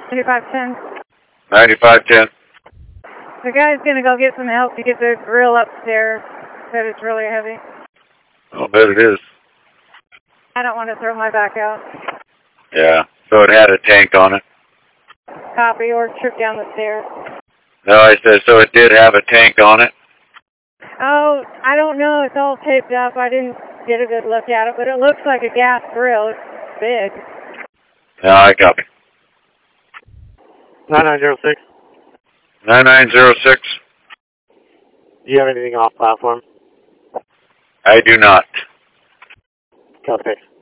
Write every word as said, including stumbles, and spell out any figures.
ninety-five ten. ninety-five ten. The guy's gonna go get some help to get the grill upstairs. Said it's really heavy. I'll bet it is. I don't want to throw my back out. Yeah, so it had a tank on it. Copy, or trip down the stairs. No, I said, so it did have a tank on it? Oh, I don't know. It's all taped up. I didn't get a good look at it, but it looks like a gas grill. It's big. No, I copy. nine nine zero six. nine nine zero six. Do you have anything off platform? I do not. Copy.